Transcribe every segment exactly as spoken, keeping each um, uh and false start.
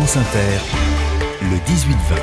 France Inter, le dix-huit vingt.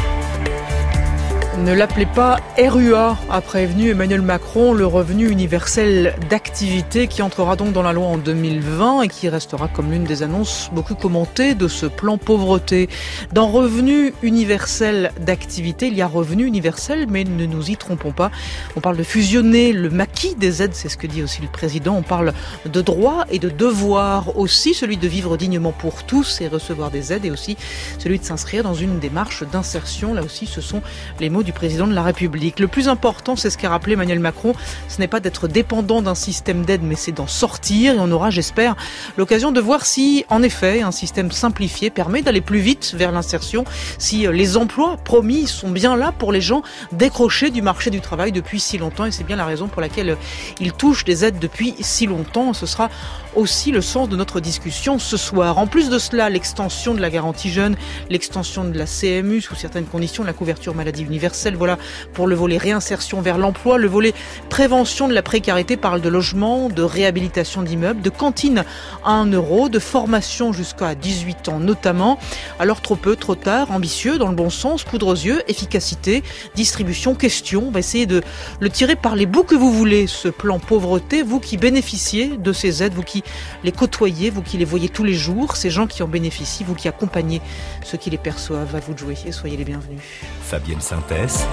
Ne l'appelez pas R U A, a prévenu Emmanuel Macron, le revenu universel d'activité qui entrera donc dans la loi en deux mille vingt et qui restera comme l'une des annonces beaucoup commentées de ce plan pauvreté. Dans revenu universel d'activité, il y a revenu universel, mais ne nous y trompons pas. On parle de fusionner le maquis des aides, c'est ce que dit aussi le président. On parle de droits et de devoirs aussi, celui de vivre dignement pour tous et recevoir des aides, et aussi celui de s'inscrire dans une démarche d'insertion. Là aussi, ce sont les mots du président de la République. Le plus important, c'est ce qu'a rappelé Emmanuel Macron, ce n'est pas d'être dépendant d'un système d'aide, mais c'est d'en sortir. Et on aura, j'espère, l'occasion de voir si, en effet, un système simplifié permet d'aller plus vite vers l'insertion, si les emplois promis sont bien là pour les gens décrochés du marché du travail depuis si longtemps. Et c'est bien la raison pour laquelle ils touchent des aides depuis si longtemps. Ce sera aussi le sens de notre discussion ce soir. En plus de cela, l'extension de la garantie jeune, l'extension de la C M U sous certaines conditions, la couverture maladie universelle. Voilà pour le volet réinsertion vers l'emploi. Le volet prévention de la précarité parle de logement, de réhabilitation d'immeubles, de cantine à un euro, de formation jusqu'à dix-huit ans notamment. Alors trop peu, trop tard, ambitieux, dans le bon sens, poudre aux yeux, efficacité, distribution, question. On va essayer de le tirer par les bouts que vous voulez, ce plan pauvreté. Vous qui bénéficiez de ces aides, vous qui les côtoyez, vous qui les voyez tous les jours, ces gens qui en bénéficient, vous qui accompagnez ceux qui les perçoivent. À vous de jouer et soyez les bienvenus. Fabienne Synthèse.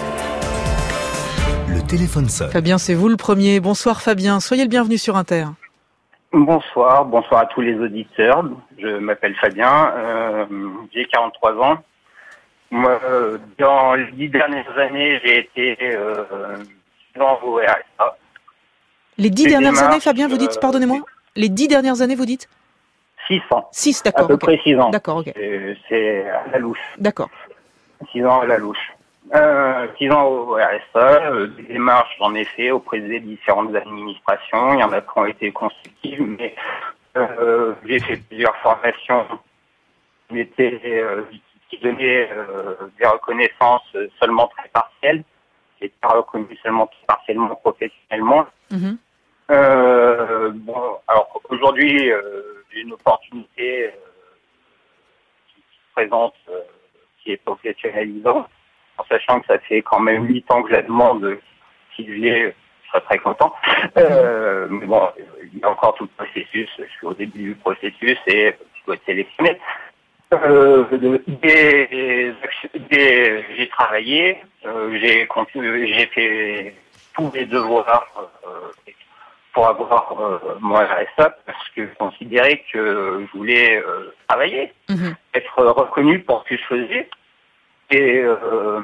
Le téléphone sonne. Fabien, c'est vous le premier. Bonsoir Fabien, soyez le bienvenu sur Inter. Bonsoir, bonsoir à tous les auditeurs. Je m'appelle Fabien, euh, j'ai quarante-trois ans. Moi, euh, dans les dix dernières années, j'ai été euh, dans au R S A. Les dix dernières démarches, années, Fabien, vous dites, pardonnez-moi, les dix dernières années, vous dites Six ans. Six, d'accord. À peu okay. près six ans. D'accord, ok. C'est, c'est à la louche. D'accord. Six ans à la louche. Euh, six ans au R S A, euh, des démarches j'en ai fait auprès des différentes administrations, il y en a qui ont été constitutives, mais euh, j'ai fait plusieurs formations qui étaient euh, qui donnaient euh, des reconnaissances seulement très partielles, qui étaient reconnues seulement très partiellement professionnellement. Mm-hmm. Euh, bon, alors aujourd'hui euh, j'ai une opportunité euh, qui se présente, euh, qui est professionnalisante. En sachant que ça fait quand même huit ans que je la demande, si je l'ai, je serais très content. Euh, mais bon, il y a encore tout le processus, je suis au début du processus et je dois être sélectionné. Euh, des, des, j'ai travaillé, euh, j'ai, j'ai fait tous les devoirs euh, pour avoir euh, mon R S A parce que je considérais que je voulais euh, travailler, mm-hmm. être reconnu pour ce que je faisais. Et euh,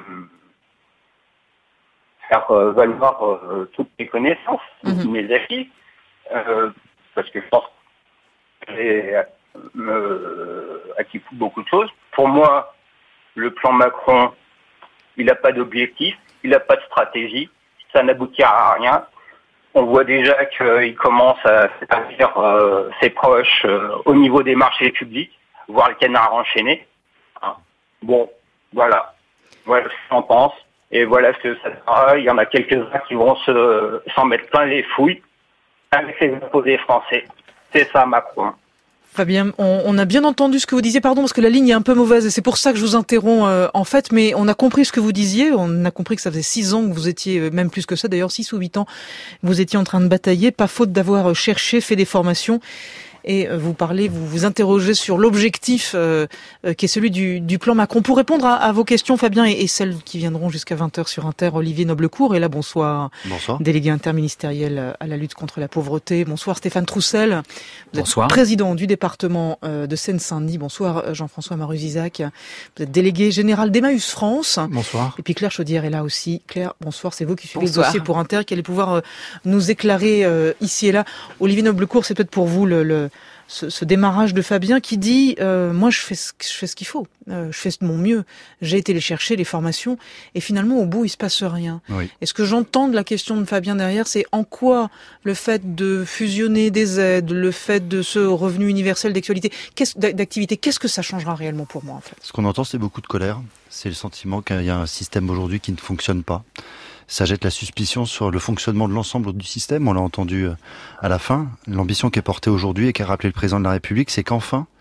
faire euh, valoir euh, toutes mes connaissances, mm-hmm. mes acquis, euh, parce que je pense que j'ai euh, acquis beaucoup de choses. Pour moi, le plan Macron, il n'a pas d'objectif, il n'a pas de stratégie, ça n'aboutira à rien. On voit déjà qu'il commence à servir euh, ses proches euh, au niveau des marchés publics, voire le canard enchaîné. Hein. Bon. Voilà, voilà ce que j'en pense, et voilà ce que ça sera. Il y en a quelques-uns qui vont se, s'en mettre plein les fouilles avec les imposés français. C'est ça, Macron. Fabien, on, on a bien entendu ce que vous disiez, pardon, parce que la ligne est un peu mauvaise, et c'est pour ça que je vous interromps, euh, en fait, mais on a compris ce que vous disiez, on a compris que ça faisait six ans que vous étiez, même plus que ça, d'ailleurs six ou huit ans, vous étiez en train de batailler, pas faute d'avoir cherché, fait des formations. Et vous parlez, vous vous interrogez sur l'objectif euh, euh, qui est celui du, du plan Macron. Pour répondre à, à vos questions, Fabien, et, et celles qui viendront jusqu'à vingt heures sur Inter, Olivier Noblecourt est là. Bonsoir. Bonsoir. Délégué interministériel à la lutte contre la pauvreté. Bonsoir Stéphane Troussel. Vous Bonsoir. êtes président du département euh, de Seine-Saint-Denis. Bonsoir Jean-François Marus-Isaac. Vous êtes délégué général d'Emmaüs France. Bonsoir. Et puis Claire Chaudière est là aussi. Claire, bonsoir. C'est vous qui suivez bonsoir. le dossier pour Inter, qui allez pouvoir euh, nous éclairer euh, ici et là. Olivier Noblecourt, c'est peut-être pour vous le... le Ce, ce démarrage de Fabien qui dit euh, moi je fais ce, je fais ce qu'il faut, euh, je fais de mon mieux, j'ai été les chercher les formations et finalement au bout il se passe rien. Oui. Et ce que j'entends de la question de Fabien derrière, c'est en quoi le fait de fusionner des aides, le fait de ce revenu universel d'actualité, qu'est-ce, d'activité, qu'est-ce que ça changera réellement pour moi en fait? Ce qu'on entend, c'est beaucoup de colère. C'est le sentiment qu'il y a un système aujourd'hui qui ne fonctionne pas. Ça jette la suspicion sur le fonctionnement de l'ensemble du système. On l'a entendu à la fin. L'ambition qui est portée aujourd'hui et qu'a rappelé le président de la République, c'est qu'enfin,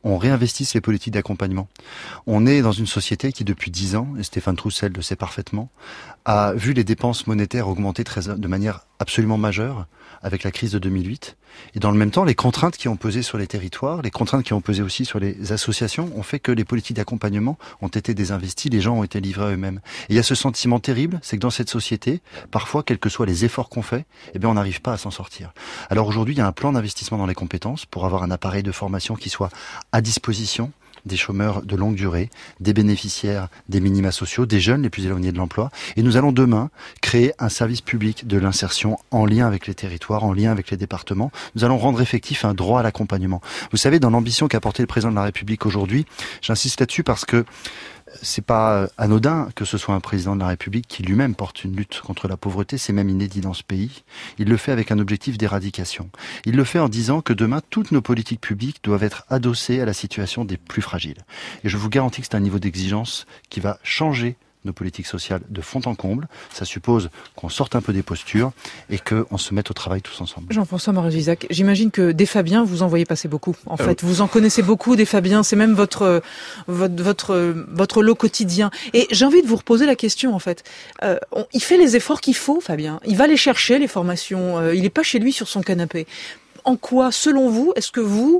on réinvestisse les politiques d'accompagnement. On est dans une société qui, depuis dix ans, et Stéphane Troussel le sait parfaitement, a vu les dépenses monétaires augmenter très, de manière absolument majeure avec la crise de deux mille huit. Et dans le même temps, les contraintes qui ont pesé sur les territoires, les contraintes qui ont pesé aussi sur les associations ont fait que les politiques d'accompagnement ont été désinvesties, les gens ont été livrés à eux-mêmes. Et il y a ce sentiment terrible, c'est que dans cette société, parfois, quels que soient les efforts qu'on fait, eh bien, on n'arrive pas à s'en sortir. Alors aujourd'hui, il y a un plan d'investissement dans les compétences pour avoir un appareil de formation qui soit à disposition des chômeurs de longue durée, des bénéficiaires des minima sociaux, des jeunes les plus éloignés de l'emploi. Et nous allons demain créer un service public de l'insertion en lien avec les territoires, en lien avec les départements. Nous allons rendre effectif un droit à l'accompagnement. Vous savez, dans l'ambition qu'a portée le président de la République aujourd'hui, j'insiste là-dessus parce que c'est pas anodin que ce soit un président de la République qui lui-même porte une lutte contre la pauvreté, c'est même inédit dans ce pays. Il le fait avec un objectif d'éradication. Il le fait en disant que demain, toutes nos politiques publiques doivent être adossées à la situation des plus fragiles. Et je vous garantis que c'est un niveau d'exigence qui va changer nos politiques sociales de fond en comble. Ça suppose qu'on sorte un peu des postures et qu'on se mette au travail tous ensemble. Jean-François Marézisac, j'imagine que des Fabiens, vous en voyez passer beaucoup. En fait, vous en connaissez beaucoup des Fabiens. C'est même votre votre votre votre lot quotidien. Et j'ai envie de vous reposer la question en fait. Euh, on, il fait les efforts qu'il faut, Fabien. Il va les chercher les formations. Euh, il n'est pas chez lui sur son canapé. En quoi, selon vous, est-ce que vous,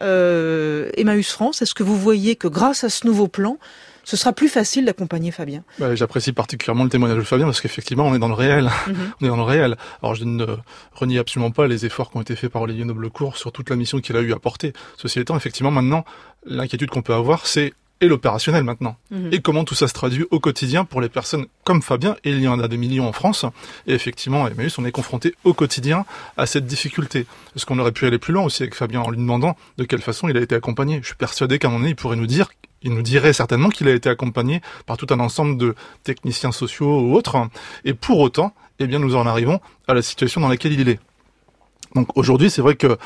euh, Emmaüs France, est-ce que vous voyez que grâce à ce nouveau plan, ce sera plus facile d'accompagner Fabien? Bah, j'apprécie particulièrement le témoignage de Fabien parce qu'effectivement, on est dans le réel. Mm-hmm. On est dans le réel. Alors, je ne renie absolument pas les efforts qui ont été faits par Olivier Noblecourt sur toute la mission qu'il a eu à porter. Ceci étant, effectivement, maintenant, l'inquiétude qu'on peut avoir, c'est et l'opérationnel maintenant. Mmh. Et comment tout ça se traduit au quotidien pour les personnes comme Fabien, et il y en a des millions en France. Et effectivement, à Emmaüs, on est confronté au quotidien à cette difficulté. Est-ce qu'on aurait pu aller plus loin aussi avec Fabien en lui demandant de quelle façon il a été accompagné? Je suis persuadé qu'à un moment donné, il pourrait nous dire, il nous dirait certainement qu'il a été accompagné par tout un ensemble de techniciens sociaux ou autres. Et pour autant, eh bien, nous en arrivons à la situation dans laquelle il est. Donc aujourd'hui, c'est vrai que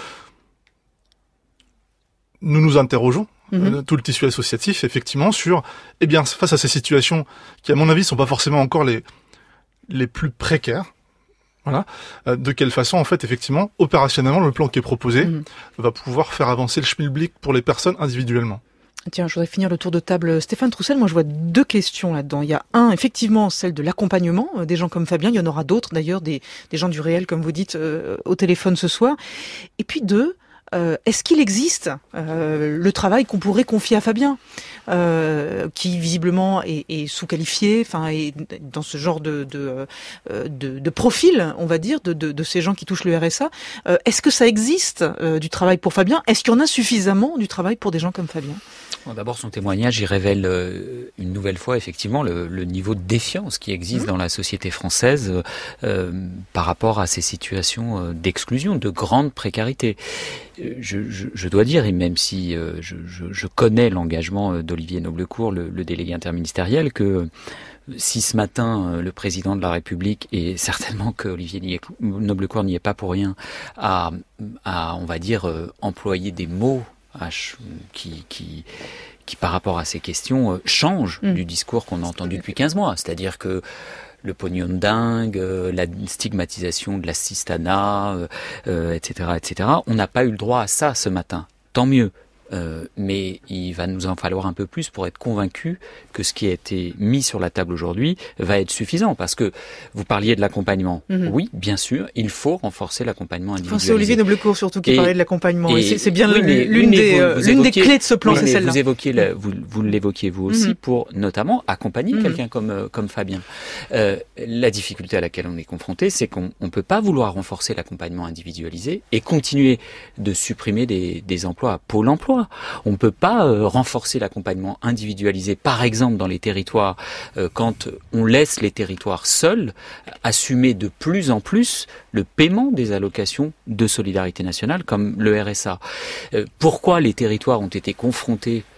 nous nous interrogeons, Mmh. tout le tissu associatif, effectivement, sur, eh bien, face à ces situations qui, à mon avis, sont pas forcément encore les les plus précaires. Voilà. Euh, de quelle façon, en fait, effectivement, opérationnellement, le plan qui est proposé mmh. va pouvoir faire avancer le schmilblick pour les personnes individuellement. Tiens, je voudrais finir le tour de table. Stéphane Troussel, moi je vois deux questions là-dedans. Il y a un, effectivement, celle de l'accompagnement, euh, des gens comme Fabien, il y en aura d'autres d'ailleurs, des, des gens du réel, comme vous dites, euh, au téléphone ce soir. Et puis deux, Euh, est-ce qu'il existe euh, le travail qu'on pourrait confier à Fabien, euh, qui visiblement est, est sous-qualifié, enfin est dans ce genre de de, de de profil, on va dire, de, de, de ces gens qui touchent le R S A. Euh, est-ce que ça existe euh, du travail pour Fabien? Est-ce qu'il y en a suffisamment du travail pour des gens comme Fabien? D'abord, son témoignage, il révèle euh, une nouvelle fois, effectivement, le, le niveau de défiance qui existe mmh. dans la société française euh, par rapport à ces situations euh, d'exclusion, de grande précarité. Je, je, je dois dire, et même si euh, je, je, je connais l'engagement d'Olivier Noblecourt, le, le délégué interministériel, que si ce matin euh, le président de la République, et certainement que Olivier Noblecourt n'y est pas pour rien, a, a on va dire, euh, employé des mots qui, qui, qui par rapport à ces questions, euh, changent mmh. du discours qu'on a entendu depuis quinze mois. C'est-à-dire que le pognon de dingue, euh, la stigmatisation de l'assistanat, euh, euh, et cetera, et cetera. On n'a pas eu le droit à ça ce matin. Tant mieux. Euh, mais il va nous en falloir un peu plus pour être convaincu que ce qui a été mis sur la table aujourd'hui va être suffisant. Parce que vous parliez de l'accompagnement. Mm-hmm. Oui, bien sûr, il faut renforcer l'accompagnement individualisé. C'est Olivier Noblecourt surtout qui et, parlait de l'accompagnement. Et, et c'est, c'est bien oui, mais, l'une, oui, des, vous, vous l'une évoquiez, des clés de ce plan, oui, c'est celle-là. Vous, évoquiez la, vous, vous l'évoquiez vous aussi mm-hmm. pour notamment accompagner mm-hmm. quelqu'un comme, comme Fabien. Euh, la difficulté à laquelle on est confronté, c'est qu'on ne peut pas vouloir renforcer l'accompagnement individualisé et continuer de supprimer des, des emplois à Pôle emploi. On ne peut pas euh, renforcer l'accompagnement individualisé, par exemple dans les territoires, euh, quand on laisse les territoires seuls assumer de plus en plus le paiement des allocations de solidarité nationale, comme le R S A. Euh, pourquoi les territoires ont été confrontés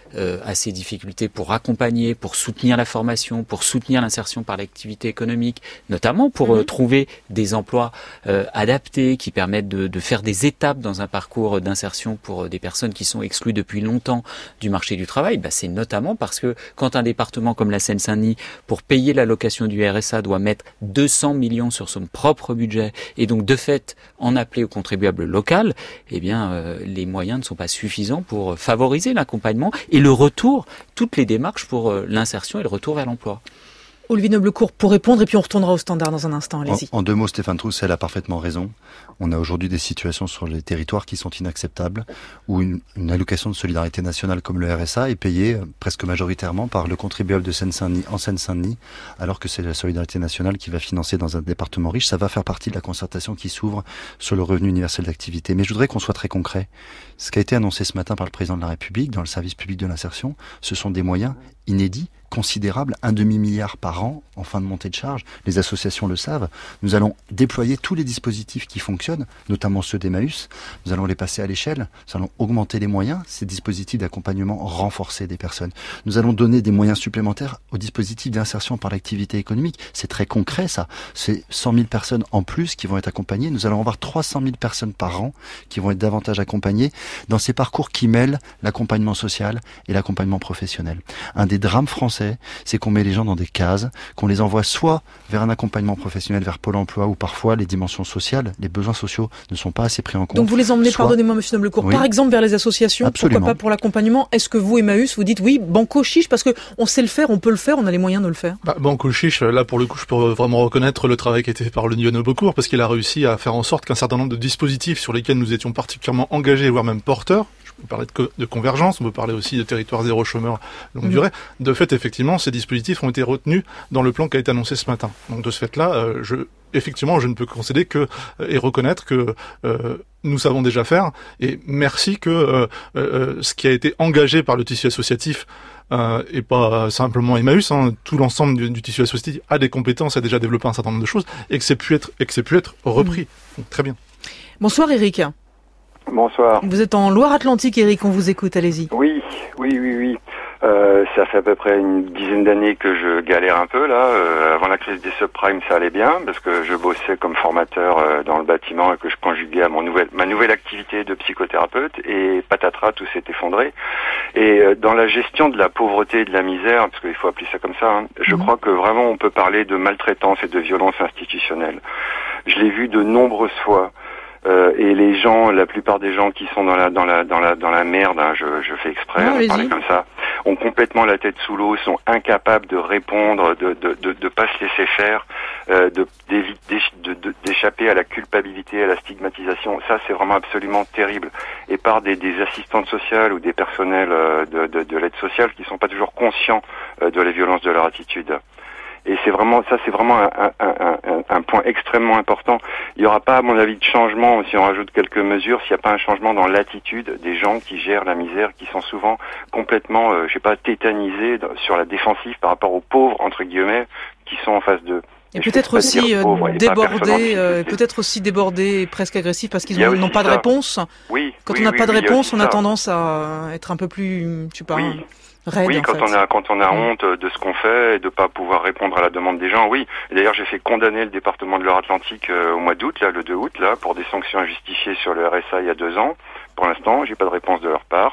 euh, à ces difficultés pour accompagner, pour soutenir la formation, pour soutenir l'insertion par l'activité économique, notamment pour mmh. euh, trouver des emplois euh, adaptés qui permettent de, de faire des étapes dans un parcours d'insertion pour des personnes qui sont exclues depuis longtemps du marché du travail. Bah, c'est notamment parce que quand un département comme la Seine-Saint-Denis, pour payer l'allocation du R S A, doit mettre deux cents millions sur son propre budget et donc de fait en appeler au contribuable local, eh bien euh, les moyens ne sont pas suffisants pour favoriser l'accompagnement et le retour, toutes les démarches pour euh, l'insertion et le retour vers l'emploi. Olivier Noblecourt, pour répondre, et puis on retournera au standard dans un instant, allez-y. En, en deux mots, Stéphane Troussel a parfaitement raison. On a aujourd'hui des situations sur les territoires qui sont inacceptables, où une, une allocation de solidarité nationale comme le R S A est payée euh, presque majoritairement par le contribuable de Seine-Saint-Denis en Seine-Saint-Denis, alors que c'est la solidarité nationale qui va financer dans un département riche. Ça va faire partie de la concertation qui s'ouvre sur le revenu universel d'activité. Mais je voudrais qu'on soit très concret. Ce qui a été annoncé ce matin par le président de la République dans le service public de l'insertion, ce sont des moyens inédits, considérable, un demi-milliard par an en fin de montée de charge. Les associations le savent. Nous allons déployer tous les dispositifs qui fonctionnent, notamment ceux d'Emmaüs. Nous allons les passer à l'échelle. Nous allons augmenter les moyens, ces dispositifs d'accompagnement renforcés des personnes. Nous allons donner des moyens supplémentaires aux dispositifs d'insertion par l'activité économique. C'est très concret, ça. C'est cent mille personnes en plus qui vont être accompagnées. Nous allons avoir trois cent mille personnes par an qui vont être davantage accompagnées dans ces parcours qui mêlent l'accompagnement social et l'accompagnement professionnel. Un des drames français, c'est qu'on met les gens dans des cases, qu'on les envoie soit vers un accompagnement professionnel, vers Pôle emploi, où parfois les dimensions sociales, les besoins sociaux ne sont pas assez pris en compte. Donc vous les emmenez, soit... pardonnez-moi monsieur Noblecourt, oui. par exemple vers les associations, Absolument. Pourquoi pas pour l'accompagnement. Est-ce que vous, Emmaüs, vous dites oui, banco chiche, parce que on sait le faire, on peut le faire, on a les moyens de le faire? Bah, banco chiche, là pour le coup je peux vraiment reconnaître le travail qui a été fait par Olivier Noblecourt, parce qu'il a réussi à faire en sorte qu'un certain nombre de dispositifs sur lesquels nous étions particulièrement engagés, voire même porteurs, on peut parler de, co- de convergence, on peut parler aussi de territoire zéro chômeur longue mmh. durée. De fait, effectivement, ces dispositifs ont été retenus dans le plan qui a été annoncé ce matin. Donc de ce fait-là, euh, je, effectivement, je ne peux concéder que euh, et reconnaître que euh, nous savons déjà faire. Et merci que euh, euh, ce qui a été engagé par le tissu associatif euh, et pas simplement Emmaüs, hein, tout l'ensemble du, du tissu associatif a des compétences, a déjà développé un certain nombre de choses, et que c'est pu être et que c'est pu être repris. Mmh. Donc très bien. Bonsoir Eric. Bonsoir. Vous êtes en Loire-Atlantique, Eric, on vous écoute, allez-y. Oui, oui, oui, oui. Euh, ça fait à peu près une dizaine d'années que je galère un peu là. Euh, avant la crise des subprimes, ça allait bien parce que je bossais comme formateur euh, dans le bâtiment et que je conjuguais à mon nouvelle, ma nouvelle activité de psychothérapeute, et patatras, tout s'est effondré. Et euh, dans la gestion de la pauvreté et de la misère, parce qu'il faut appeler ça comme ça, hein, je mmh. crois que vraiment on peut parler de maltraitance et de violence institutionnelle. Je l'ai vu de nombreuses fois. Euh, et les gens, la plupart des gens qui sont dans la dans la dans la dans la merde, hein, je, je fais exprès ah, de parler comme ça, ont complètement la tête sous l'eau, sont incapables de répondre, de de de, de pas se laisser faire, euh, de, de, de d'échapper à la culpabilité, à la stigmatisation. Ça, c'est vraiment absolument terrible. Et par des, des assistantes sociales ou des personnels euh, de, de de l'aide sociale qui sont pas toujours conscients euh, de la violence de leur attitude. Et c'est vraiment ça, c'est vraiment un, un, un, un point extrêmement important. Il n'y aura pas, à mon avis, de changement si on rajoute quelques mesures, s'il n'y a pas un changement dans l'attitude des gens qui gèrent la misère, qui sont souvent complètement, euh, je sais pas, tétanisés sur la défensive par rapport aux pauvres entre guillemets qui sont en face d'eux. Et, et peut-être aussi euh, débordés, euh, peut-être aussi débordés, presque agressifs parce qu'ils n'ont pas de réponse. Oui. Quand oui, on n'a oui, pas de oui, réponse, on a ça. tendance à être un peu plus, je sais pas. Oui. Raide, oui, quand en fait. on a quand on a honte de ce qu'on fait et de pas pouvoir répondre à la demande des gens, oui. Et d'ailleurs, j'ai fait condamner le département de Loire-Atlantique euh, au mois d'août, là, le deux août, là, pour des sanctions injustifiées sur le R S A il y a deux ans. Pour l'instant, j'ai pas de réponse de leur part.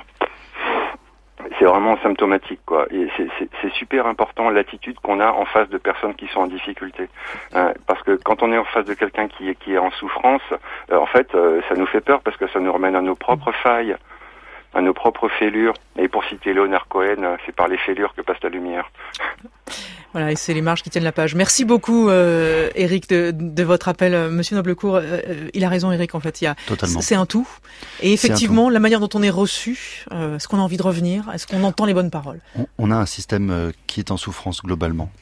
C'est vraiment symptomatique, quoi. Et c'est, c'est, c'est super important l'attitude qu'on a en face de personnes qui sont en difficulté, hein, parce que quand on est en face de quelqu'un qui est qui est en souffrance, euh, en fait, euh, ça nous fait peur parce que ça nous ramène à nos propres failles, à nos propres fêlures. Et pour citer Léonard Cohen, c'est par les fêlures que passe la lumière. Voilà, et c'est les marges qui tiennent la page. Merci beaucoup, euh, Eric, de, de votre appel. Monsieur Noblecourt, euh, il a raison, Eric, en fait. Il y a, Totalement. C'est un tout. Et effectivement, tout. La manière dont on est reçu, euh, est-ce qu'on a envie de revenir? Est-ce qu'on entend les bonnes paroles? on, on a un système qui est en souffrance globalement.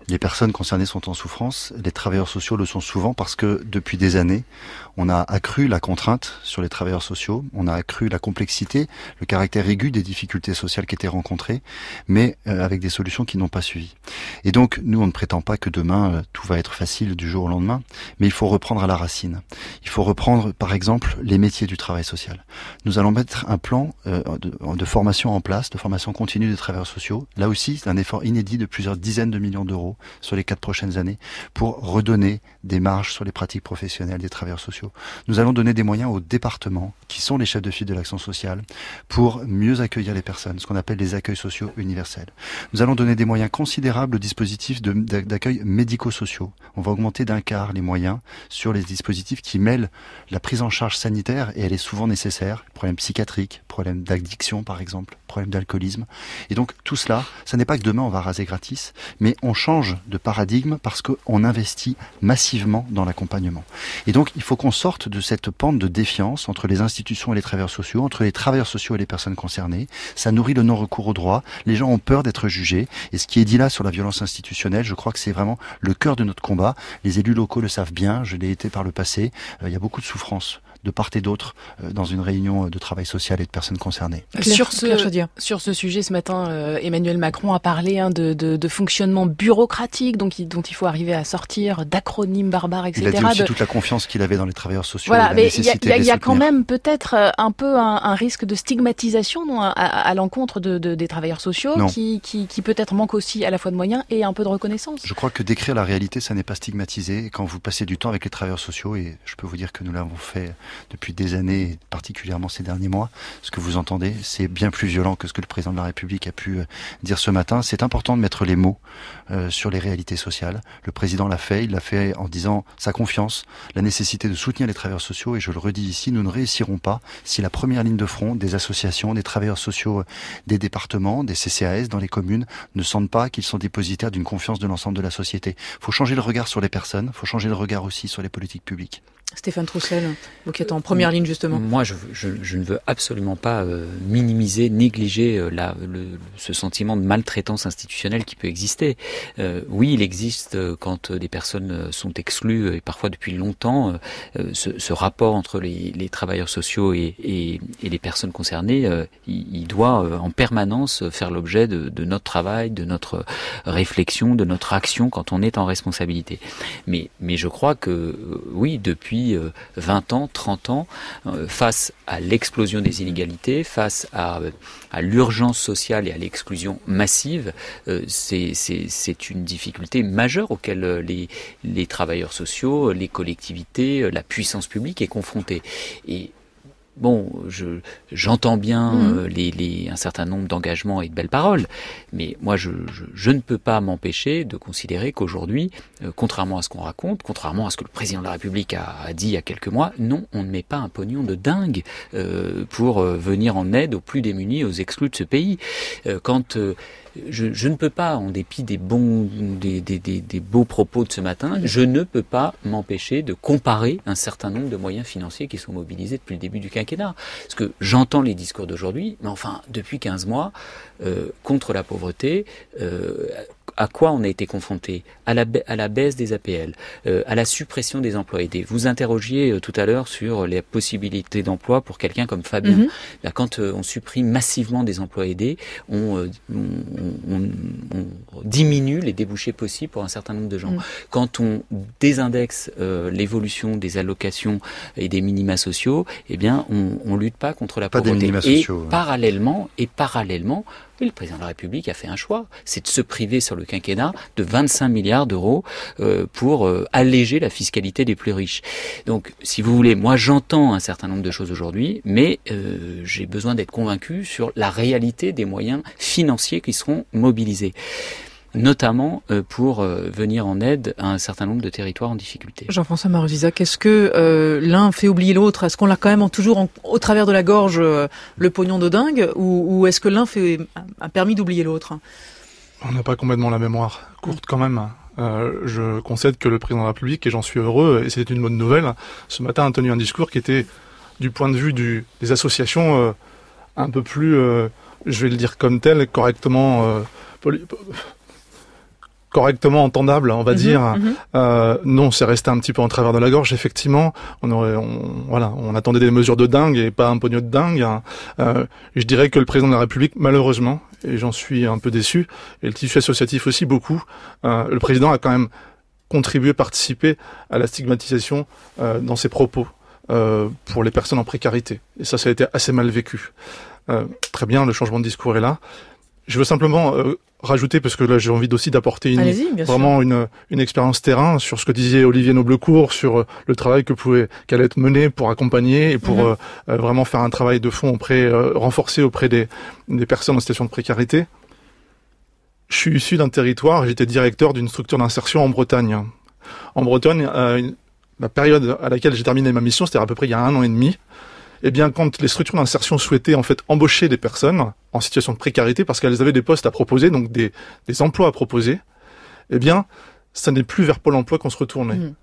Les personnes concernées sont en souffrance, les travailleurs sociaux le sont souvent parce que depuis des années, on a accru la contrainte sur les travailleurs sociaux, on a accru la complexité, le caractère aigu des difficultés sociales qui étaient rencontrées, mais euh, avec des solutions qui n'ont pas suivi. Et donc, nous, on ne prétend pas que demain, euh, tout va être facile du jour au lendemain, mais il faut reprendre à la racine. Il faut reprendre, par exemple, les métiers du travail social. Nous allons mettre un plan euh, de, de formation en place, de formation continue des travailleurs sociaux. Là aussi, c'est un effort inédit de plusieurs dizaines de millions d'euros sur les quatre prochaines années pour redonner des marges sur les pratiques professionnelles des travailleurs sociaux. Nous allons donner des moyens aux départements, qui sont les chefs de file de l'action sociale, pour mieux accueillir les personnes, ce qu'on appelle les accueils sociaux universels. Nous allons donner des moyens considérables aux dispositifs de, d'accueil médico-sociaux. On va augmenter d'un quart les moyens sur les dispositifs qui mêlent la prise en charge sanitaire, et elle est souvent nécessaire, problèmes psychiatriques, problèmes d'addiction par exemple, problèmes d'alcoolisme. Et donc tout cela, ça n'est pas que demain on va raser gratis, mais on change de paradigme parce qu'on investit massivement dans l'accompagnement. Et donc il faut qu'on sorte de cette pente de défiance entre les institutions et les travailleurs sociaux, entre les travailleurs sociaux et les personnes concernées. Ça nourrit le non-recours au droit. Les gens ont peur d'être jugés. Et ce qui est dit là sur la violence institutionnelle, je crois que c'est vraiment le cœur de notre combat. Les élus locaux le savent bien, je l'ai été par le passé. Euh, il y a beaucoup de souffrance de part et d'autre euh, dans une réunion de travail social et de personnes concernées. Claire, sur, ce, sur ce sujet, ce matin, euh, Emmanuel Macron a parlé hein, de, de, de fonctionnement bureaucratique donc, dont il faut arriver à sortir, d'acronymes barbares, et cetera. Il a dit aussi de... toute la confiance qu'il avait dans les travailleurs sociaux. Voilà, mais il y a, y a, y a quand même peut-être un peu un, un risque de stigmatisation non, à, à, à l'encontre de, de, des travailleurs sociaux qui, qui, qui peut-être manque aussi à la fois de moyens et un peu de reconnaissance. Je crois que décrire la réalité, ça n'est pas stigmatisé. Et quand vous passez du temps avec les travailleurs sociaux, et je peux vous dire que nous l'avons fait depuis des années, et particulièrement ces derniers mois, ce que vous entendez, c'est bien plus violent que ce que le président de la République a pu dire ce matin. C'est important de mettre les mots euh, sur les réalités sociales. Le président l'a fait, il l'a fait en disant sa confiance, la nécessité de soutenir les travailleurs sociaux, et je le redis ici, nous ne réussirons pas si la première ligne de front des associations, des travailleurs sociaux des départements, des C C A S dans les communes ne sentent pas qu'ils sont dépositaires d'une confiance de l'ensemble de la société. Il faut changer le regard sur les personnes, il faut changer le regard aussi sur les politiques publiques. Stéphane Troussel, vous qui êtes en première ligne justement. Moi, je, je, je ne veux absolument pas euh, minimiser, négliger euh, la, le, ce sentiment de maltraitance institutionnelle qui peut exister. Euh, oui, il existe euh, quand des personnes sont exclues, et parfois depuis longtemps, euh, ce, ce rapport entre les, les travailleurs sociaux et, et, et les personnes concernées, euh, il, il doit euh, en permanence faire l'objet de, de notre travail, de notre réflexion, de notre action quand on est en responsabilité. Mais, mais je crois que, euh, oui, depuis vingt ans, trente ans, face à l'explosion des inégalités, face à, à l'urgence sociale et à l'exclusion massive, c'est, c'est, c'est une difficulté majeure auquel les, les travailleurs sociaux, les collectivités, la puissance publique est confrontée. Et bon, je, j'entends bien mmh. euh, les, les, un certain nombre d'engagements et de belles paroles, mais moi, je, je, je ne peux pas m'empêcher de considérer qu'aujourd'hui, euh, contrairement à ce qu'on raconte, contrairement à ce que le président de la République a, a dit il y a quelques mois, non, on ne met pas un pognon de dingue euh, pour euh, venir en aide aux plus démunis, aux exclus de ce pays. Euh, quand euh, Je, je ne peux pas, en dépit des bons, des, des, des, des beaux propos de ce matin, je ne peux pas m'empêcher de comparer un certain nombre de moyens financiers qui sont mobilisés depuis le début du quinquennat. Parce que j'entends les discours d'aujourd'hui, mais enfin, depuis quinze mois, euh, contre la pauvreté, euh, à quoi on a été confronté ? À la, ba- à la baisse des A P L, euh, à la suppression des emplois aidés. Vous interrogiez euh, tout à l'heure sur les possibilités d'emploi pour quelqu'un comme Fabien. Mm-hmm. Là, quand euh, on supprime massivement des emplois aidés, on, euh, on, on, on diminue les débouchés possibles pour un certain nombre de gens. Mm. Quand on désindexe euh, l'évolution des allocations et des minima sociaux, eh bien, on, on lutte pas contre la pas pauvreté. Des minima sociaux, et ouais. parallèlement, et parallèlement, oui, le président de la République a fait un choix, c'est de se priver sur le quinquennat de vingt-cinq milliards d'euros euh, pour euh, alléger la fiscalité des plus riches. Donc, si vous voulez, moi j'entends un certain nombre de choses aujourd'hui, mais euh, j'ai besoin d'être convaincu sur la réalité des moyens financiers qui seront mobilisés, notamment euh, pour euh, venir en aide à un certain nombre de territoires en difficulté. Jean-François Maruzisac, est-ce que euh, l'un fait oublier l'autre ? Est-ce qu'on l'a quand même toujours en, au travers de la gorge euh, le pognon de dingue, ou, ou est-ce que l'un fait a permis d'oublier l'autre ? On n'a pas complètement la mémoire courte quand même. Euh, je concède que le président de la République, et j'en suis heureux, et c'est une bonne nouvelle, ce matin a tenu un discours qui était, du point de vue du, des associations, euh, un peu plus, euh, je vais le dire comme tel, correctement... Euh, poli- correctement entendable, on va mmh, dire. Mmh. Euh, non, c'est resté un petit peu en travers de la gorge, effectivement. On aurait, on, voilà, on attendait des mesures de dingue et pas un pognon de dingue. Euh, je dirais que le président de la République, malheureusement, et j'en suis un peu déçu, et le tissu associatif aussi beaucoup, euh, le président a quand même contribué, participé à la stigmatisation euh, dans ses propos euh, pour les personnes en précarité. Et ça, ça a été assez mal vécu. Euh, très bien, le changement de discours est là. Je veux simplement euh, rajouter, parce que là j'ai envie aussi d'apporter une, vraiment une, une expérience terrain sur ce que disait Olivier Noblecourt, sur euh, le travail que pouvait qu'elle être mené pour accompagner et pour mmh. euh, euh, vraiment faire un travail de fond auprès, euh, renforcé auprès des, des personnes en situation de précarité. Je suis issu d'un territoire, j'étais directeur d'une structure d'insertion en Bretagne. En Bretagne, euh, une, la période à laquelle j'ai terminé ma mission, c'était à peu près il y a un an et demi. Eh bien, quand les structures d'insertion souhaitaient en fait embaucher des personnes en situation de précarité parce qu'elles avaient des postes à proposer, donc des, des emplois à proposer, eh bien, ça n'est plus vers Pôle emploi qu'on se retournait. Mmh.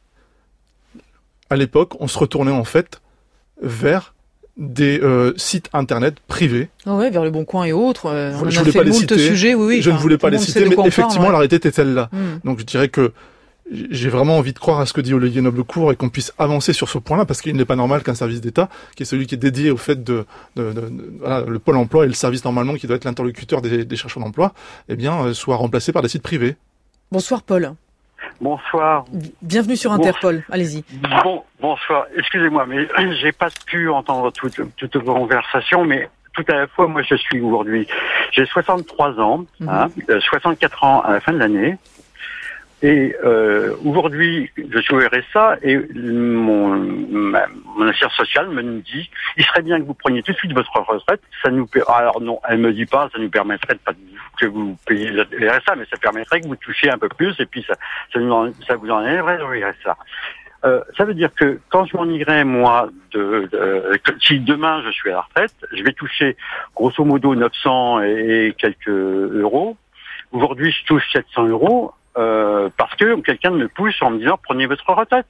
À l'époque, on se retournait en fait vers des euh, sites internet privés. Oh ouais, vers Le Bon Coin et autres. Euh, on je a voulais fait pas les moult citer. Sujets, oui, oui, je enfin, ne voulais pas les citer, mais effectivement, parle, ouais. la réalité était celle-là. Mmh. Donc, je dirais que j'ai vraiment envie de croire à ce que dit Olivier Noblecourt et qu'on puisse avancer sur ce point-là, parce qu'il n'est pas normal qu'un service d'État, qui est celui qui est dédié au fait de, de, de, de voilà, le Pôle emploi et le service normalement qui doit être l'interlocuteur des, des chercheurs d'emploi, eh bien, euh, soit remplacé par des sites privés. Bonsoir Paul. Bonsoir. Bienvenue sur Interpol. Bon, allez-y. Bon, bonsoir. Excusez-moi, mais j'ai pas pu entendre toute toute la conversation, mais tout à la fois, moi, je suis aujourd'hui, j'ai soixante-trois ans, mm-hmm. hein, soixante-quatre ans à la fin de l'année. Et euh, aujourd'hui, je suis au R S A et mon, ma, mon assistante sociale me dit il serait bien que vous preniez tout de suite votre retraite. Ça nous alors non, elle me dit pas ça nous permettrait de pas que vous payiez le R S A, mais ça permettrait que vous touchiez un peu plus et puis ça ça, nous, ça vous enlèverait le R S A. Euh, ça veut dire que quand je m'en irais moi de, de si demain je suis à la retraite, je vais toucher grosso modo neuf cents et quelques euros. Aujourd'hui, je touche sept cents euros. Euh, parce que quelqu'un me pousse en me disant prenez votre retraite.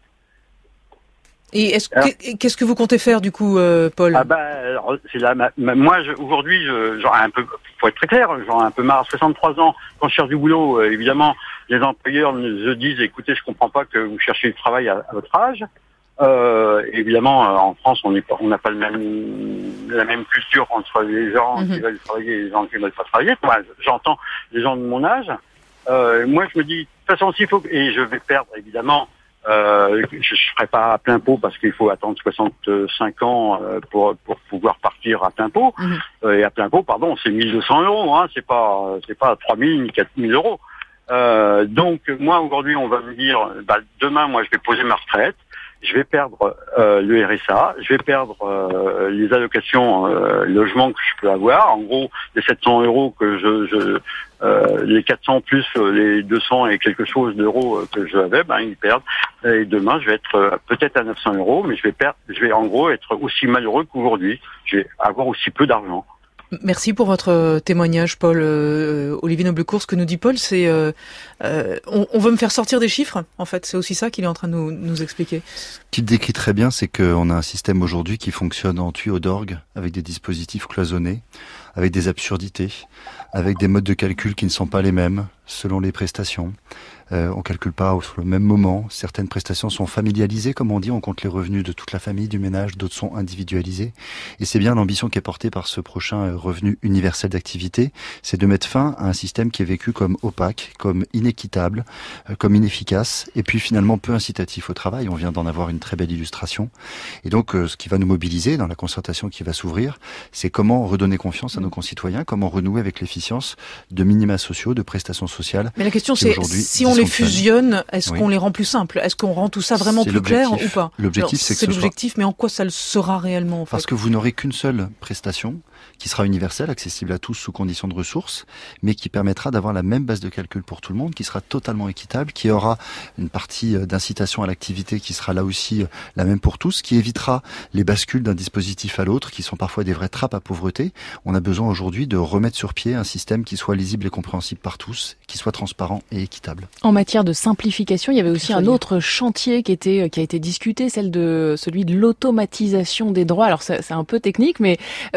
Et est-ce alors, qu'est-ce que vous comptez faire du coup, euh, Paul? Ah bah alors, c'est là. Ma, ma, moi, je, aujourd'hui, je, genre un peu, faut être très clair, j'en ai un peu marre. soixante-trois ans, quand je cherche du boulot, euh, évidemment, les employeurs me disent écoutez, je comprends pas que vous cherchiez du travail à, à votre âge. Euh, évidemment, euh, en France, on n'est pas, on n'a pas le même, la même culture entre les gens mm-hmm. qui veulent travailler et les gens qui ne veulent pas travailler. Moi, j'entends les gens de mon âge. Euh, moi, je me dis, de toute façon, s'il faut, et je vais perdre, évidemment, euh, je ne ferai pas à plein pot parce qu'il faut attendre soixante-cinq ans euh, pour pour pouvoir partir à plein pot. Mmh. Euh, et à plein pot, pardon, c'est mille deux cents euros, hein, c'est pas c'est pas trois mille ni quatre mille euros. Euh, donc, moi, aujourd'hui, on va me dire, bah, demain, moi, je vais poser ma retraite. Je vais perdre euh, le R S A, je vais perdre euh, les allocations euh, logement que je peux avoir. En gros, les sept cents euros que je, je euh, les quatre cents plus euh, les deux cents et quelque chose d'euros euh, que j'avais, ben ils perdent. Et demain, je vais être euh, peut-être à neuf cents euros, mais je vais perdre, je vais en gros être aussi malheureux qu'aujourd'hui. Je vais avoir aussi peu d'argent. Merci pour votre témoignage, Paul. Euh, Olivier Noblecourt, ce que nous dit Paul, c'est euh, euh, on, on veut me faire sortir des chiffres, en fait. C'est aussi ça qu'il est en train de nous, nous expliquer. Ce qu'il décrit très bien, c'est qu'on a un système aujourd'hui qui fonctionne en tuyau d'orgue, avec des dispositifs cloisonnés, avec des absurdités, avec des modes de calcul qui ne sont pas les mêmes selon les prestations. Euh, on calcule pas au le même moment. Certaines prestations sont familialisées, comme on dit, on compte les revenus de toute la famille, du ménage, d'autres sont individualisés. Et c'est bien l'ambition qui est portée par ce prochain revenu universel d'activité, c'est de mettre fin à un système qui est vécu comme opaque, comme inéquitable, euh, comme inefficace, et puis finalement peu incitatif au travail. On vient d'en avoir une très belle illustration. Et donc, euh, ce qui va nous mobiliser dans la concertation qui va s'ouvrir, c'est comment redonner confiance à nos concitoyens, comment renouer avec l'efficience de minima sociaux, de prestations sociales. Mais la question, c'est si on les fusionne, est-ce oui. qu'on les rend plus simples? Est-ce qu'on rend tout ça vraiment c'est plus clair ou pas? L'objectif, c'est que c'est ce l'objectif, soit... mais en quoi ça le sera réellement en fait? Parce que vous n'aurez qu'une seule prestation qui sera universelle, accessible à tous sous conditions de ressources, mais qui permettra d'avoir la même base de calcul pour tout le monde, qui sera totalement équitable, qui aura une partie d'incitation à l'activité qui sera là aussi la même pour tous, qui évitera les bascules d'un dispositif à l'autre, qui sont parfois des vraies trappes à pauvreté. On a besoin aujourd'hui de remettre sur pied un système qui soit lisible et compréhensible par tous, qui soit transparent et équitable. En matière de simplification, il y avait aussi un autre chantier qui était qui a été discuté, celle de celui de l'automatisation des droits. Alors c'est, c'est un peu technique, mais euh, peut-être vous pouvez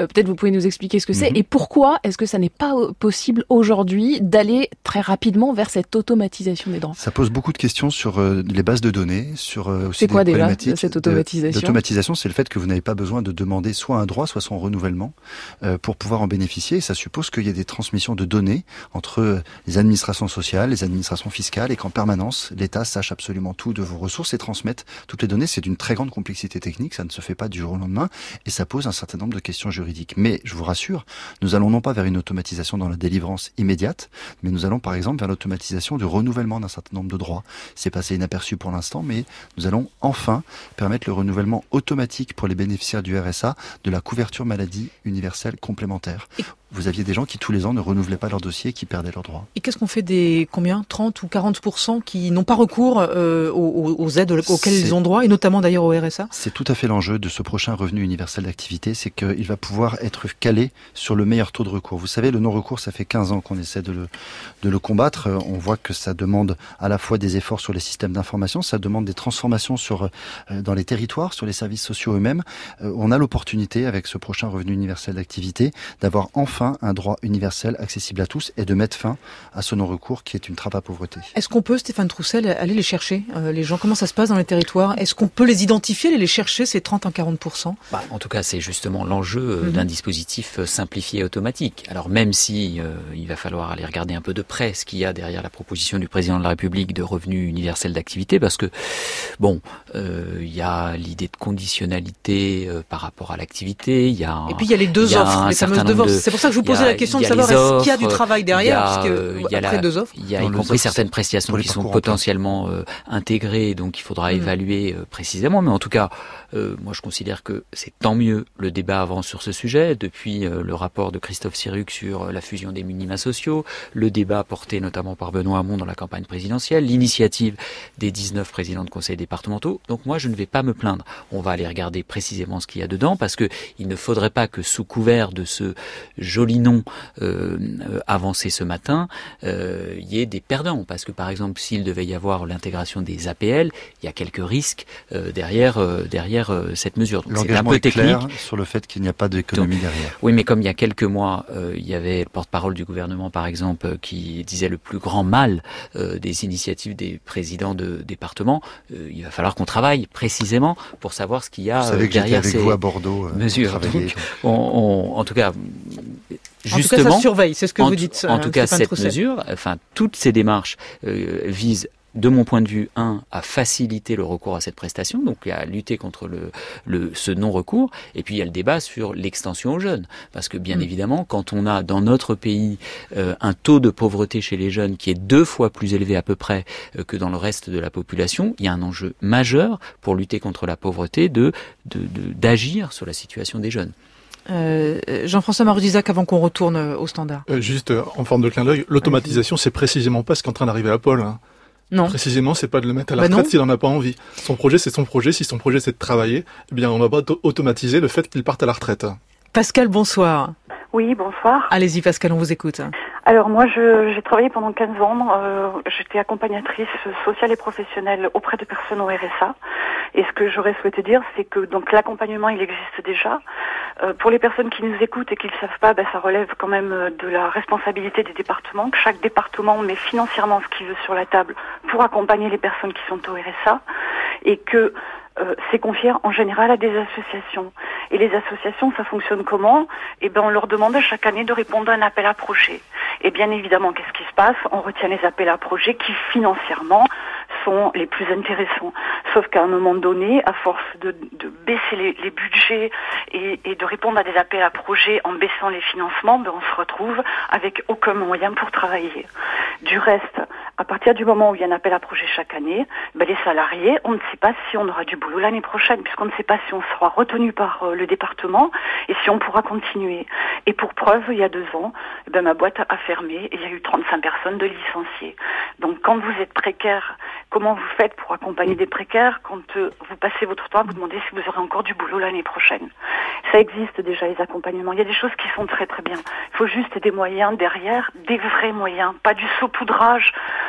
pouvez nous expliquer ce que c'est Mhm. et pourquoi est-ce que ça n'est pas possible aujourd'hui d'aller très rapidement vers cette automatisation des droits? Ça pose beaucoup de questions sur euh, les bases de données, sur euh, aussi C'est quoi des déjà, problématiques. cette de- automatisation L'automatisation, c'est le fait que vous n'avez pas besoin de demander soit un droit, soit son renouvellement euh, pour pouvoir en bénéficier. Et ça suppose qu'il y ait des transmissions de données entre euh, les administrations sociales, les administrations fiscales, et qu'en permanence, l'État sache absolument tout de vos ressources et transmette toutes les données. C'est d'une très grande complexité technique, ça ne se fait pas du jour au lendemain, et ça pose un certain nombre de questions juridiques. Mais je vous rassure, nous allons non pas vers une automatisation dans la délivrance immédiate, mais nous allons par exemple vers l'automatisation du renouvellement d'un certain nombre de droits. C'est passé inaperçu pour l'instant, mais nous allons enfin permettre le renouvellement automatique pour les bénéficiaires du R S A de la couverture maladie universelle complémentaire. Et- Vous aviez des gens qui tous les ans ne renouvelaient pas leur dossier et qui perdaient leurs droits. Et qu'est-ce qu'on fait des combien trente ou quarante pour cent qui n'ont pas recours euh, aux, aux aides auxquelles C'est- ils ont droit, et notamment d'ailleurs au R S A? C'est tout à fait l'enjeu de ce prochain revenu universel d'activité, c'est qu'il va pouvoir être calé sur le meilleur taux de recours. Vous savez, le non-recours, ça fait quinze ans qu'on essaie de le, de le combattre. Euh, On voit que ça demande à la fois des efforts sur les systèmes d'information, ça demande des transformations sur, euh, dans les territoires, sur les services sociaux eux-mêmes. Euh, on a l'opportunité, avec ce prochain revenu universel d'activité, d'avoir enfin un droit universel accessible à tous et de mettre fin à ce non-recours qui est une trappe à pauvreté. Est-ce qu'on peut, Stéphane Troussel, aller les chercher, euh, les gens? Comment ça se passe dans les territoires? Est-ce qu'on peut les identifier, aller les chercher, ces trente à quarante pour cent? Bah, en tout cas, c'est justement l'enjeu euh, Mhm. d'un dispositif euh, simplifié et automatique. Alors même si euh, il va falloir aller regarder un peu de près ce qu'il y a derrière la proposition du président de la République de revenu universel d'activité, parce que bon, euh, il y a l'idée de conditionnalité euh, par rapport à l'activité, il y a un- Et puis il y a les deux il y a offres, un les certain fameuses deux nombre offres. de- C'est pour ça que je vous il y a- posais la question il de y a les savoir est-ce qu'il y a du offres, travail il y derrière, a, parce que euh, il y a après la- deux offres. Il y a Dans y le compris offre certaines prestations pour les qui sont parcours emploi. potentiellement euh, intégrées, donc il faudra Mhm. évaluer euh, précisément. Mais en tout cas, euh, moi je considère que c'est tant mieux, le débat avance sur ce sujet. Depuis euh, le rapport de Christophe Sirugue sur euh, la fusion des minima sociaux, le débat porté notamment par Benoît Hamon dans la campagne présidentielle, l'initiative des dix-neuf présidents de conseils départementaux. Donc moi je ne vais pas me plaindre. On va aller regarder précisément ce qu'il y a dedans, parce que il ne faudrait pas que sous couvert de ce joli nom euh, euh, avancé ce matin, euh, il y ait des perdants. Parce que par exemple, s'il devait y avoir l'intégration des A P L, il y a quelques risques euh, derrière euh, derrière euh, cette mesure. Donc c'est un L'engagement peu est technique. clair sur le fait qu'il n'y a pas d'économie derrière. Oui, mais comme il y a quelques mois, euh, il y avait le porte-parole du gouvernement, par exemple, euh, qui disait le plus grand mal euh, des initiatives des présidents de département, euh, il va falloir qu'on travaille précisément pour savoir ce qu'il y a Vous euh, savez que j'étais derrière avec ces vous à Bordeaux. euh, mesures. pour travailler. Donc, on, on- en tout cas, En tout cas, justement, ça surveille, c'est ce que en, vous dites. en euh, tout cas, Stéphane cette Troussel. mesure, enfin, toutes ces démarches euh, visent, de mon point de vue, un, à faciliter le recours à cette prestation, donc à lutter contre le, le, ce non-recours, et puis il y a le débat sur l'extension aux jeunes, parce que bien Mm. évidemment, quand on a dans notre pays euh, un taux de pauvreté chez les jeunes qui est deux fois plus élevé à peu près euh, que dans le reste de la population, il y a un enjeu majeur pour lutter contre la pauvreté de, de, de, d'agir sur la situation des jeunes. Euh, Jean-François Marudizac, avant qu'on retourne au standard. Euh, juste euh, en forme de clin d'œil, l'automatisation, c'est précisément pas ce qui est en train d'arriver à Paul. Hein. Non. Précisément, c'est pas de le mettre à la Bah retraite non. s'il en a pas envie. Son projet, c'est son projet. Si son projet, c'est de travailler, eh bien, on va pas auto- automatiser le fait qu'il parte à la retraite. Pascal, bonsoir. Oui, bonsoir. Allez-y, Pascal, on vous écoute. Alors moi, je, j'ai travaillé pendant quinze ans. Euh, j'étais accompagnatrice sociale et professionnelle auprès de personnes au R S A. Et ce que j'aurais souhaité dire, c'est que donc l'accompagnement, il existe déjà. Euh, pour les personnes qui nous écoutent et qui ne le savent pas, ben, ça relève quand même de la responsabilité des départements. Que chaque département met financièrement ce qu'il veut sur la table pour accompagner les personnes qui sont au R S A. Et que euh, c'est confié en général à des associations. Et les associations, ça fonctionne comment? Eh ben, on leur demande à chaque année de répondre à un appel à projet. Et bien évidemment, qu'est-ce qui se passe? On retient les appels à projet qui, financièrement, sont les plus intéressants. Sauf qu'à un moment donné, à force de, de baisser les, les budgets et, et de répondre à des appels à projet en baissant les financements, ben, on se retrouve avec aucun moyen pour travailler. Du reste, à partir du moment où il y a un appel à projet chaque année, ben, les salariés, on ne sait pas si on aura du boulot l'année prochaine, puisqu'on ne sait pas si on sera retenu par euh, le département et si on pourra continuer. Et pour preuve, il y a deux ans, ben, ma boîte a fermé et il y a eu trente-cinq personnes de licenciées. Donc quand vous êtes précaire, comment vous faites pour accompagner des précaires? Quand euh, vous passez votre temps à vous demander si vous aurez encore du boulot l'année prochaine. Ça existe déjà, les accompagnements. Il y a des choses qui sont très très bien. Il faut juste des moyens derrière, des vrais moyens, pas du saupoudrage,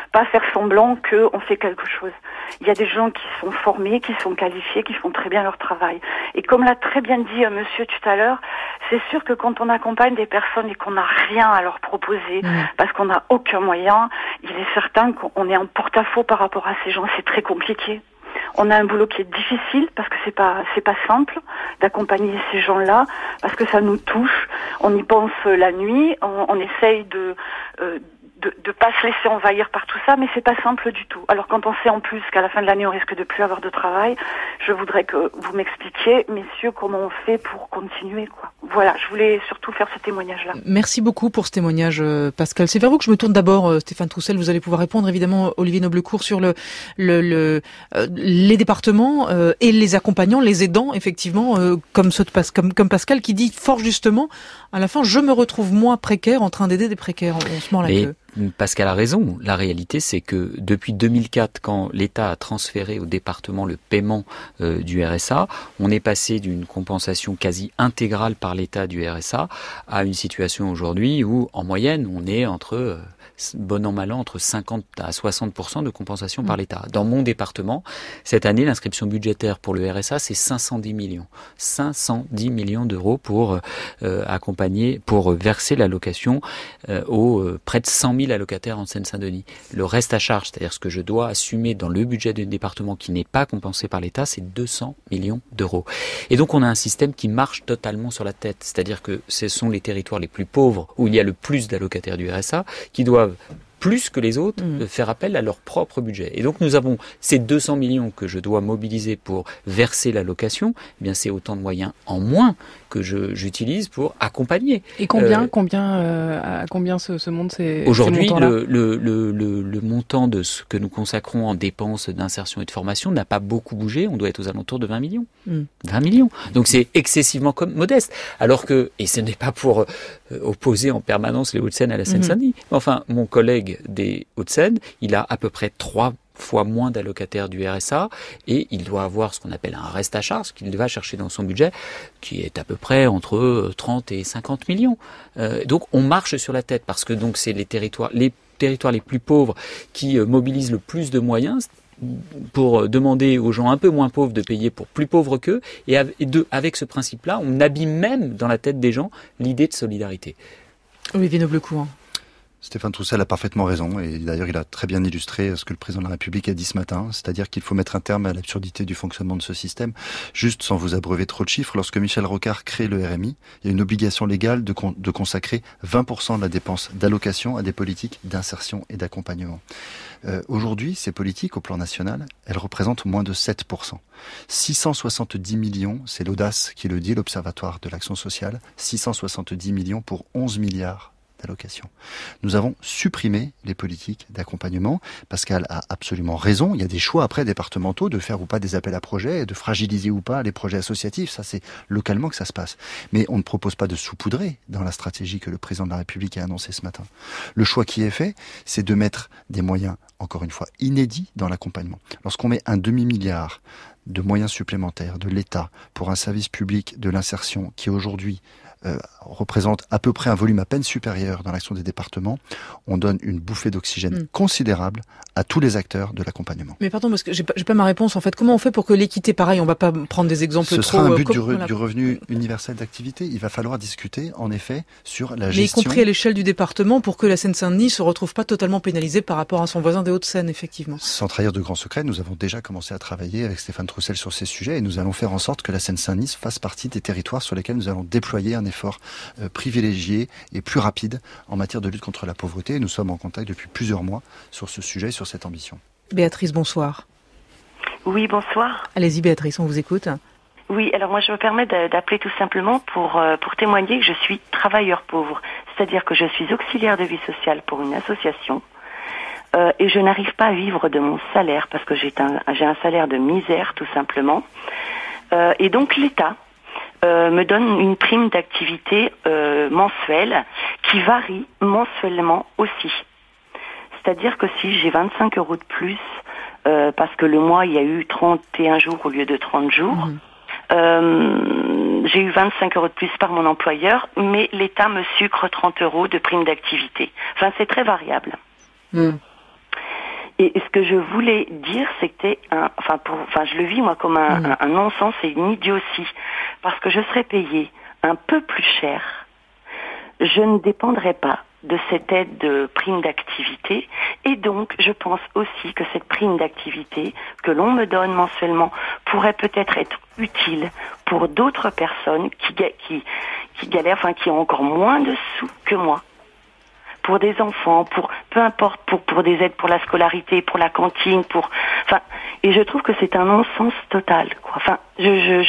pas faire semblant qu'on fait quelque chose. Il y a des gens qui sont formés, qui sont qualifiés, qui font très bien leur travail. Et comme l'a très bien dit euh, monsieur tout à l'heure, c'est sûr que quand on accompagne des personnes et qu'on n'a rien à leur proposer, mmh. parce qu'on n'a aucun moyen, il est certain qu'on est en porte-à-faux par rapport à ces gens. C'est très compliqué. On a un boulot qui est difficile parce que c'est pas c'est pas simple d'accompagner ces gens-là, parce que ça nous touche. On y pense la nuit, on, on essaye de euh, de de pas se laisser envahir par tout ça, mais c'est pas simple du tout. Alors quand on sait en plus qu'à la fin de l'année on risque de plus avoir de travail, je voudrais que vous m'expliquiez, messieurs, comment on fait pour continuer, quoi. Voilà, je voulais surtout faire ce témoignage-là. Merci beaucoup pour ce témoignage, Pascal. C'est vers vous que je me tourne d'abord, Stéphane Troussel. Vous allez pouvoir répondre, évidemment, Olivier Noblecourt, sur le, le, le euh, les départements euh, et les accompagnants, les aidants, effectivement, euh, comme ceux de Pas- comme, comme Pascal, qui dit fort justement, à la fin, je me retrouve moi précaire en train d'aider des précaires. On se mord la queue. Pascal a raison. La réalité, c'est que depuis deux mille quatre, quand l'État a transféré au département le paiement euh, du R S A, on est passé d'une compensation quasi intégrale par l'État du R S A à une situation aujourd'hui où, en moyenne, on est entre... Euh, bon an mal an, entre cinquante à soixante pour cent de compensation mmh. par l'État. Dans mon département, cette année, l'inscription budgétaire pour le R S A, c'est cinq cent dix millions. cinq cent dix millions d'euros pour euh, accompagner, pour verser l'allocation euh, aux euh, près de cent mille allocataires en Seine-Saint-Denis. Le reste à charge, c'est-à-dire ce que je dois assumer dans le budget du département qui n'est pas compensé par l'État, c'est deux cents millions d'euros. Et donc, on a un système qui marche totalement sur la tête. C'est-à-dire que ce sont les territoires les plus pauvres où il y a le plus d'allocataires du R S A qui doivent plus que les autres, mmh. faire appel à leur propre budget. Et donc nous avons ces deux cents millions que je dois mobiliser pour verser l'allocation, eh bien c'est autant de moyens en moins que je, j'utilise pour accompagner. Et combien, euh, combien, euh, à combien se, se montent ces Aujourd'hui, ces le, le, le, le, le montant de ce que nous consacrons en dépenses d'insertion et de formation n'a pas beaucoup bougé. On doit être aux alentours de vingt millions. Mmh. vingt millions. Donc c'est excessivement comme, modeste. Alors que, et ce n'est pas pour euh, opposer en permanence les Hauts-de-Seine à la Seine-Saint-Denis. Mmh. Enfin, mon collègue des Hauts-de-Seine, il a à peu près trois fois moins d'allocataires du R S A et il doit avoir ce qu'on appelle un reste à charge qu'il va chercher dans son budget qui est à peu près entre trente et cinquante millions. Euh, donc on marche sur la tête parce que donc c'est les territoires les territoires les plus pauvres qui euh, mobilisent le plus de moyens pour demander aux gens un peu moins pauvres de payer pour plus pauvres qu'eux et avec ce principe-là, on abîme même dans la tête des gens l'idée de solidarité. Olivier Noblecourt. Stéphane Troussel a parfaitement raison et d'ailleurs il a très bien illustré ce que le président de la République a dit ce matin, c'est-à-dire qu'il faut mettre un terme à l'absurdité du fonctionnement de ce système. Juste sans vous abreuver trop de chiffres, lorsque Michel Rocard crée le R M I, il y a une obligation légale de, con- de consacrer vingt pour cent de la dépense d'allocation à des politiques d'insertion et d'accompagnement. Euh, aujourd'hui, ces politiques au plan national, elles représentent moins de sept pour cent. six cent soixante-dix millions, c'est l'Audace qui le dit, l'Observatoire de l'action sociale, six cent soixante-dix millions pour onze milliards d'allocation. Nous avons supprimé les politiques d'accompagnement. Pascal a absolument raison. Il y a des choix après départementaux de faire ou pas des appels à projets, de fragiliser ou pas les projets associatifs. Ça, c'est localement que ça se passe. Mais on ne propose pas de saupoudrer dans la stratégie que le président de la République a annoncée ce matin. Le choix qui est fait, c'est de mettre des moyens, encore une fois, inédits dans l'accompagnement. Lorsqu'on met un demi-milliard de moyens supplémentaires de l'État pour un service public de l'insertion qui aujourd'hui Euh, représente à peu près un volume à peine supérieur dans l'action des départements, on donne une bouffée d'oxygène mmh. considérable à tous les acteurs de l'accompagnement. Mais pardon, parce que j'ai pas, j'ai pas ma réponse en fait. Comment on fait pour que l'équité, pareil, on va pas prendre des exemples Ce trop... Ce sera un but euh, du, re, du revenu universel d'activité. Il va falloir discuter, en effet, sur la gestion... Mais y compris à l'échelle du département, pour que la Seine-Saint-Denis se retrouve pas totalement pénalisée par rapport à son voisin des Hauts-de-Seine, effectivement. Sans trahir de grands secrets, nous avons déjà commencé à travailler avec Stéphane Troussel sur ces sujets et nous allons faire en sorte que la Seine-Saint-Denis fasse partie des territoires sur lesquels nous allons déployer un effort euh, privilégié et plus rapide en matière de lutte contre la pauvreté. Nous sommes en contact depuis plusieurs mois sur ce sujet, sur cette ambition. Béatrice, bonsoir. Oui, bonsoir. Allez-y Béatrice, on vous écoute. Oui, alors moi je me permets d'appeler tout simplement pour, euh, pour témoigner que je suis travailleur pauvre. C'est-à-dire que je suis auxiliaire de vie sociale pour une association euh, et je n'arrive pas à vivre de mon salaire parce que j'ai un, j'ai un salaire de misère tout simplement. Euh, et donc l'État Euh, me donne une prime d'activité euh, mensuelle qui varie mensuellement aussi. C'est-à-dire que si j'ai vingt-cinq euros de plus, euh, parce que le mois il y a eu trente et un jours au lieu de trente jours, mmh. euh, j'ai eu vingt-cinq euros de plus par mon employeur, mais l'État me sucre trente euros de prime d'activité. Enfin, c'est très variable. Mmh. Et ce que je voulais dire, c'était un, enfin, pour, enfin, je le vis moi comme un, mmh. un, un non-sens et une idiotie, parce que je serais payée un peu plus cher, je ne dépendrais pas de cette aide de prime d'activité, et donc je pense aussi que cette prime d'activité que l'on me donne mensuellement pourrait peut-être être utile pour d'autres personnes qui, qui, qui galèrent, enfin qui ont encore moins de sous que moi. Pour des enfants, pour peu importe, pour pour des aides pour la scolarité, pour la cantine, pour, enfin, et je trouve que c'est un non-sens total, quoi. Enfin, je je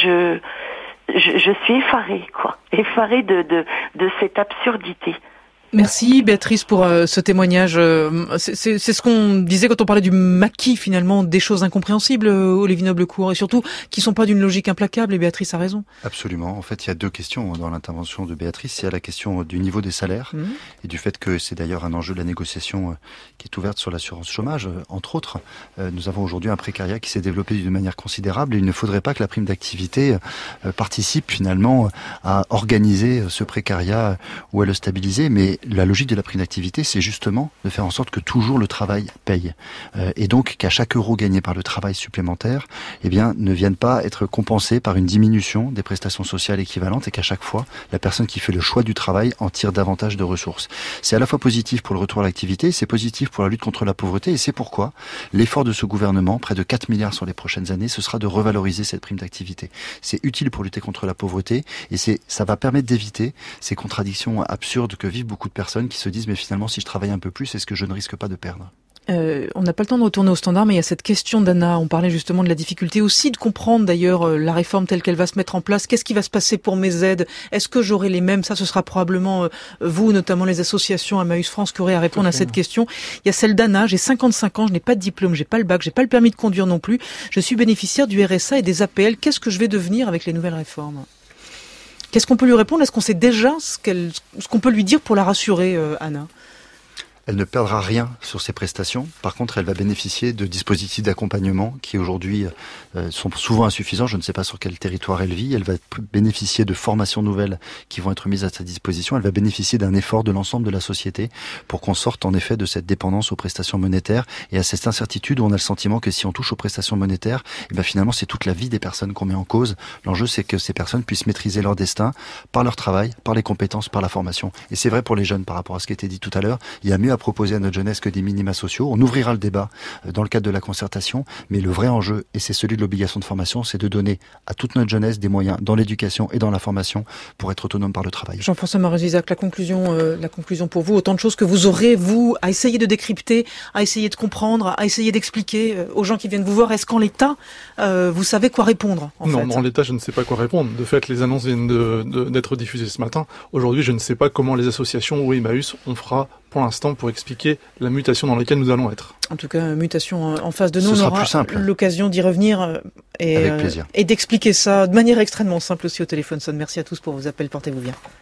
je je, je suis effarée, quoi, effarée de de de cette absurdité. Merci Béatrice pour euh, ce témoignage. Euh, c'est, c'est, c'est ce qu'on disait quand on parlait du maquis finalement, des choses incompréhensibles, euh, Olivier Noblecourt, et surtout qui sont pas d'une logique implacable, et Béatrice a raison. Absolument. En fait, il y a deux questions dans l'intervention de Béatrice. Il y a la question du niveau des salaires mmh. et du fait que c'est d'ailleurs un enjeu de la négociation euh, qui est ouverte sur l'assurance chômage, euh, entre autres. Euh, nous avons aujourd'hui un précariat qui s'est développé d'une manière considérable et il ne faudrait pas que la prime d'activité euh, participe finalement à organiser ce précariat ou à le stabiliser, mais la logique de la prime d'activité, c'est justement de faire en sorte que toujours le travail paye. Euh, et donc qu'à chaque euro gagné par le travail supplémentaire, eh bien, ne vienne pas être compensé par une diminution des prestations sociales équivalentes et qu'à chaque fois, la personne qui fait le choix du travail en tire davantage de ressources. C'est à la fois positif pour le retour à l'activité, c'est positif pour la lutte contre la pauvreté et c'est pourquoi l'effort de ce gouvernement, près de quatre milliards sur les prochaines années, ce sera de revaloriser cette prime d'activité. C'est utile pour lutter contre la pauvreté et c'est, ça va permettre d'éviter ces contradictions absurdes que vivent beaucoup de personnes qui se disent mais finalement si je travaille un peu plus, est-ce que je ne risque pas de perdre ? Euh, on n'a pas le temps de retourner au standard, mais il y a cette question d'Anna. On parlait justement de la difficulté aussi de comprendre d'ailleurs euh, la réforme telle qu'elle va se mettre en place. Qu'est-ce qui va se passer pour mes aides ? Est-ce que j'aurai les mêmes ? Ça, ce sera probablement euh, vous, notamment les associations Emmaüs France, qui aurez à répondre à cette question. Il y a celle d'Anna. J'ai cinquante-cinq ans, je n'ai pas de diplôme, j'ai pas le bac, j'ai pas le permis de conduire non plus. Je suis bénéficiaire du R S A et des A P L. Qu'est-ce que je vais devenir avec les nouvelles réformes ? Qu'est-ce qu'on peut lui répondre ? Est-ce qu'on sait déjà ce, qu'elle, ce qu'on peut lui dire pour la rassurer, euh, Anna ? Elle ne perdra rien sur ses prestations. Par contre, elle va bénéficier de dispositifs d'accompagnement qui aujourd'hui euh, sont souvent insuffisants. Je ne sais pas sur quel territoire elle vit. Elle va bénéficier de formations nouvelles qui vont être mises à sa disposition. Elle va bénéficier d'un effort de l'ensemble de la société pour qu'on sorte en effet de cette dépendance aux prestations monétaires et à cette incertitude où on a le sentiment que si on touche aux prestations monétaires, et ben finalement c'est toute la vie des personnes qu'on met en cause. L'enjeu c'est que ces personnes puissent maîtriser leur destin par leur travail, par les compétences, par la formation. Et c'est vrai pour les jeunes par rapport à ce qui a été dit tout à l'heure. Il y a mieux à proposer à notre jeunesse que des minima sociaux. On ouvrira le débat dans le cadre de la concertation, mais le vrai enjeu, et c'est celui de l'obligation de formation, c'est de donner à toute notre jeunesse des moyens dans l'éducation et dans la formation pour être autonome par le travail. Jean-François Marézisac, la conclusion, euh, la conclusion pour vous, autant de choses que vous aurez, vous, à essayer de décrypter, à essayer de comprendre, à essayer d'expliquer euh, aux gens qui viennent vous voir. Est-ce qu'en l'état, euh, vous savez quoi répondre en Non, fait en l'état, je ne sais pas quoi répondre. De fait, les annonces viennent de, de, d'être diffusées ce matin. Aujourd'hui, je ne sais pas comment les associations ou Emmaüs on fera pour l'instant pour expliquer la mutation dans laquelle nous allons être. En tout cas, mutation en face de nous, Ce on aura aura l'occasion d'y revenir et, Avec plaisir. et d'expliquer ça de manière extrêmement simple aussi au téléphone. Merci à tous pour vos appels, portez-vous bien.